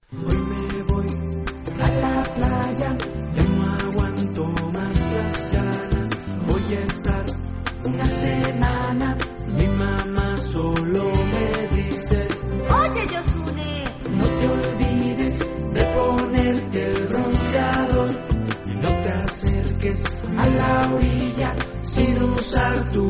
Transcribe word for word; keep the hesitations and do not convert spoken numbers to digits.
Hoy me voy a la playa, ya no aguanto más las ganas. Voy a estar una semana, mi mamá solo me dice: Oye, Yosune, no te olvides de ponerte el bronceador y no te acerques a la orilla sin usar tu